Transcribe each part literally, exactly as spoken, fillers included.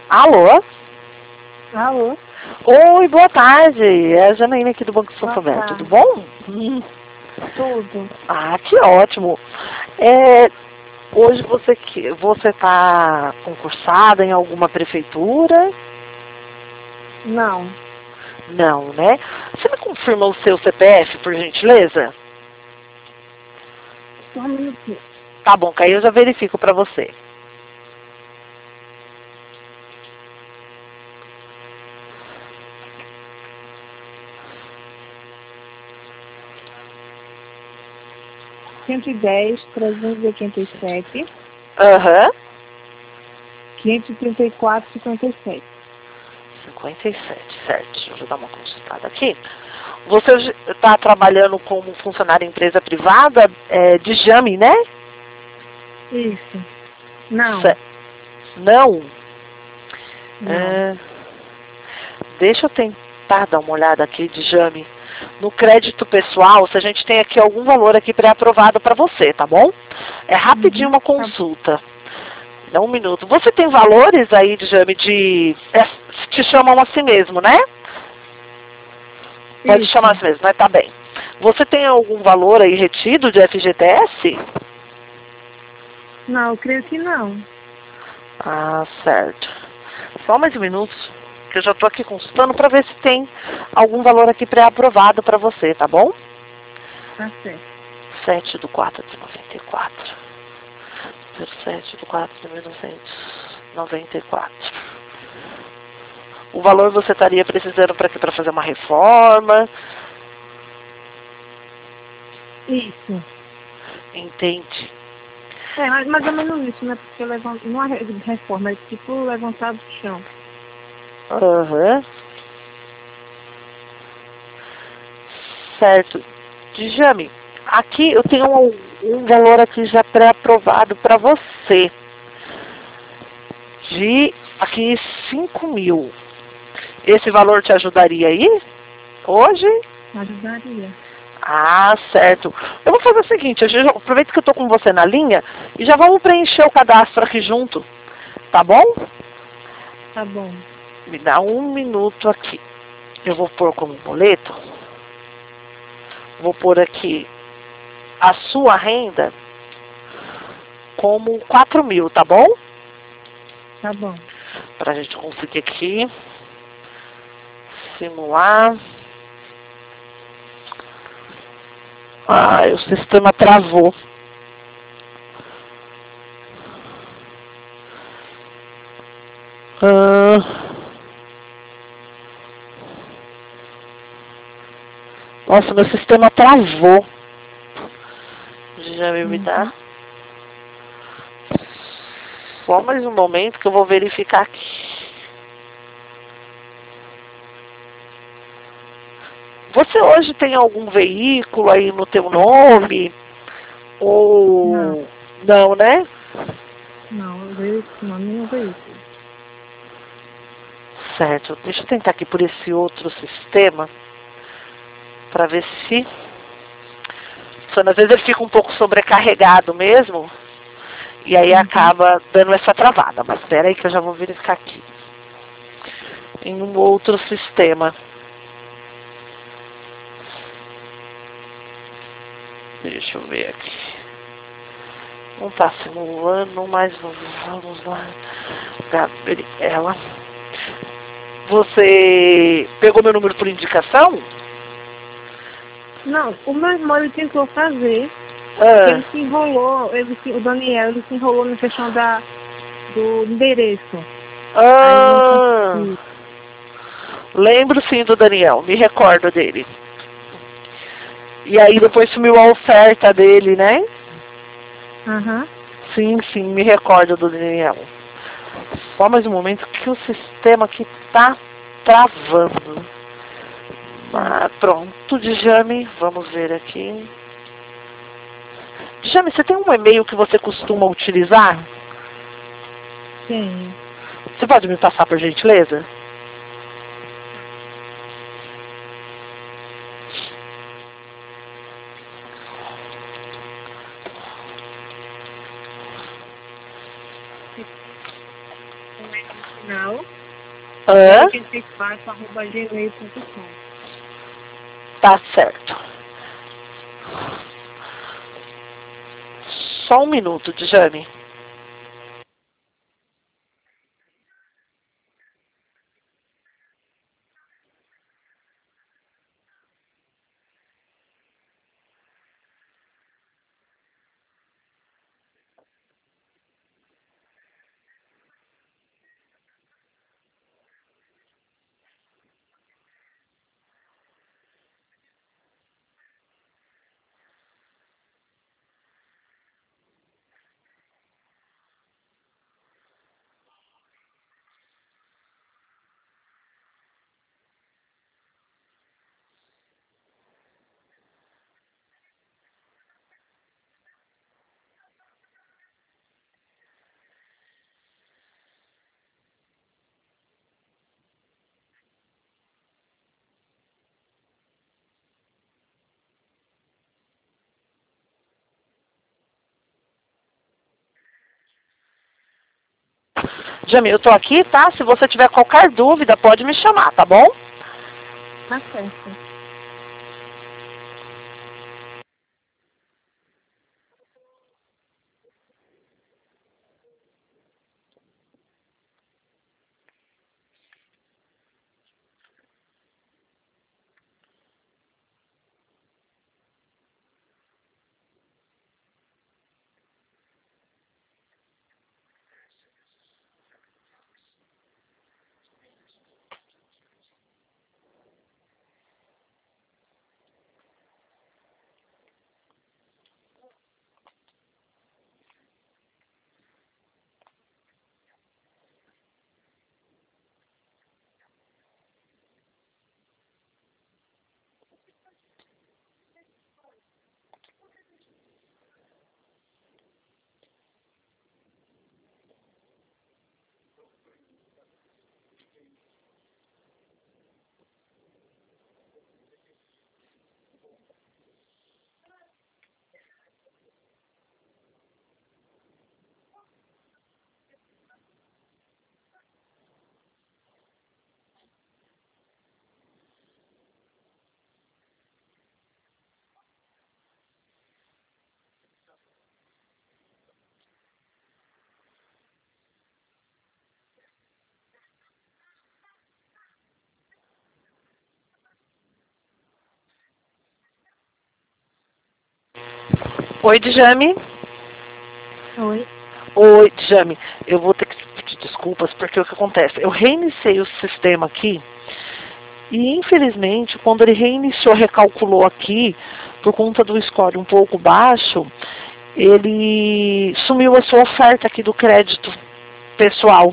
Alô? Alô? Oi, boa tarde. É a Janaína aqui do Banco São Boa Tomé. tarde. Tudo bom? Hum. Tudo. Ah, que ótimo. É, hoje você que você está concursada em alguma prefeitura? Não. Não, né? Você me confirma o seu C P F, por gentileza? Só um minutinho. Tá bom, que aí eu já verifico para você. cento e dez, trezentos e oitenta e sete, Aham. quinhentos e trinta e quatro, cinquenta e sete. cinquenta e sete, certo. Deixa eu dar uma consultada aqui. Você está trabalhando como funcionário em empresa privada é, de Jame, né? Isso. Não. Ce- Não? Não. É, deixa eu tentar dar uma olhada aqui de Jame. No crédito pessoal, se a gente tem aqui algum valor aqui pré-aprovado para você, tá bom? É rapidinho Uhum. uma Tá. consulta. Dá um minuto. Você tem valores aí de Jame de... é, te chamam assim mesmo, né? Pode Isso. chamar assim mesmo, né? Tá bem. Você tem algum valor aí retido de F G T S? Não, eu creio que não. Ah, certo. Só mais um minuto, que eu já estou aqui consultando para ver se tem algum valor aqui pré-aprovado para você, tá bom? Tá certo. sete do quatro de noventa e quatro. sete do quatro de mil novecentos e noventa e quatro. O valor você estaria precisando para quê? Para fazer uma reforma? Isso. Entende? É, mas mais ou menos isso, né? Porque levant... não é reforma, é tipo levantar do chão. Aham. Certo. Djame, aqui eu tenho um, um valor aqui já pré-aprovado para você. De aqui cinco mil. Esse valor te ajudaria aí? Hoje? Ajudaria. Ah, certo. Eu vou fazer o seguinte, eu já aproveito que eu estou com você na linha e já vamos preencher o cadastro aqui junto. Tá bom? Tá bom. Me dá um minuto aqui. Eu vou pôr como boleto. Vou pôr aqui a sua renda como quatro mil, tá bom? Tá bom. Pra gente conseguir aqui simular. Ah, o sistema travou. Ah, nossa, meu sistema travou. Já me me dá. Uhum. Só mais um momento que eu vou verificar aqui. Você hoje tem algum veículo aí no teu nome? Não. Ou não, né? Não, veículo, não, nenhum veículo. Certo. Deixa eu tentar aqui por esse outro sistema para ver se... Só às vezes ele fica um pouco sobrecarregado mesmo. E aí Uhum. acaba dando essa travada. Mas espera aí que eu já vou verificar aqui. Em um outro sistema. Deixa eu ver aqui. Não está simulando, mas vamos lá. Gabriela. Você pegou meu número por indicação? Não, o meu irmão ele tentou fazer, Ah, ele se enrolou, ele se, o Daniel, ele se enrolou na questão da, do endereço. Aí ele não ah, conseguiu. lembro sim do Daniel, me recordo dele. E aí depois sumiu a oferta dele, né? Aham. Sim, sim, me recordo do Daniel. Só mais um momento que o sistema aqui tá travando. Certo. Ah, pronto, Djame, vamos ver aqui. Djame, você tem um e-mail que você costuma utilizar? Tenho. Você pode me passar por gentileza? Não. Hã? oitenta e quatro arroba gmail ponto com. Tá certo. Só um minuto, Djane. Jamil, eu tô aqui, tá? Se você tiver qualquer dúvida, pode me chamar, tá bom? Tá certo. Oi, Djame. Oi. Oi, Djame. Eu vou ter que pedir desculpas, porque o que acontece? Eu reiniciei o sistema aqui e, infelizmente, quando ele reiniciou, recalculou aqui, por conta do score um pouco baixo, ele sumiu a sua oferta aqui do crédito pessoal.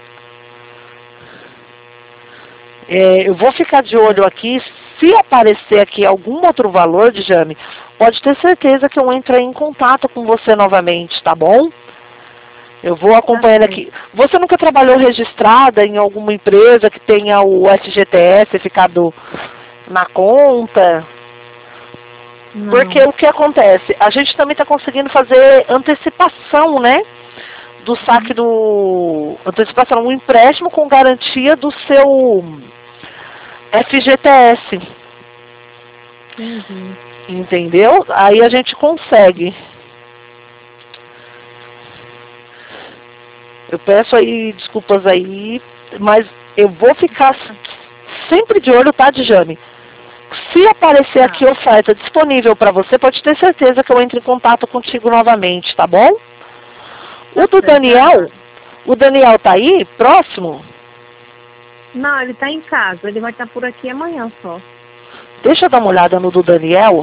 É, eu vou ficar de olho aqui. Se aparecer aqui algum outro valor, Djame, pode ter certeza que eu entro aí em contato com você novamente, tá bom? Eu vou acompanhando aqui. Você nunca trabalhou registrada em alguma empresa que tenha o F G T S ficado na conta? Não. Porque o que acontece? A gente também está conseguindo fazer antecipação, né? Do saque do... Antecipação, um empréstimo com garantia do seu F G T S. Entendi. Entendeu? Aí a gente consegue. Eu peço aí desculpas aí, mas eu vou ficar sempre de olho, tá, Djame? Se aparecer aqui oferta disponível para você, pode ter certeza que eu entro em contato contigo novamente, tá bom? O do Daniel, o Daniel tá aí, próximo? Não, ele tá em casa. Ele vai estar por aqui amanhã só. Deixa eu dar uma olhada no do Daniel.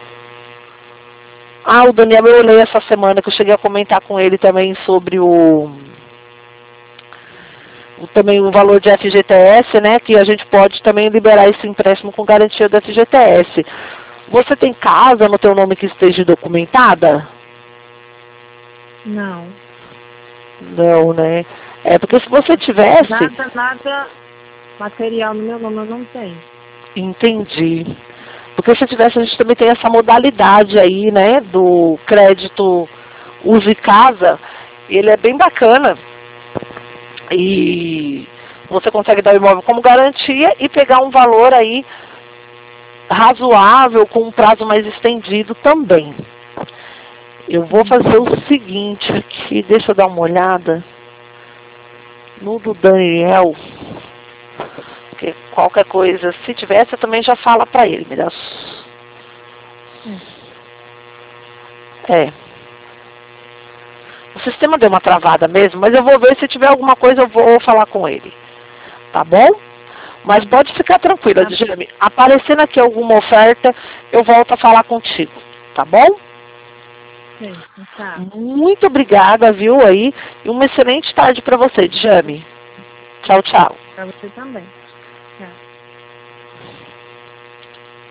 Ah, o Daniel eu olhei essa semana, que eu cheguei a comentar com ele também sobre o... também o valor de F G T S, né, que a gente pode também liberar esse empréstimo com garantia do F G T S. Você tem casa no teu nome que esteja documentada? Não. Não, né? É porque se você tivesse... Nada, nada material no meu nome eu não tenho. Entendi. Porque se tivesse, a gente também tem essa modalidade aí, né, do crédito use casa. Ele é bem bacana. E você consegue dar o imóvel como garantia e pegar um valor aí razoável, com um prazo mais estendido também. Eu vou fazer o seguinte aqui, deixa eu dar uma olhada no do Daniel, porque qualquer coisa, se tiver, você também já fala pra ele, me dá... É. O sistema deu uma travada mesmo, mas eu vou ver, se tiver alguma coisa eu vou falar com ele, tá bom? Mas pode ficar tranquila, Djamie. Aparecendo aqui alguma oferta, eu volto a falar contigo, tá bom? Sim, tá. Muito obrigada, viu, aí. E uma excelente tarde para você, Djamie. Tchau, tchau. Para você também.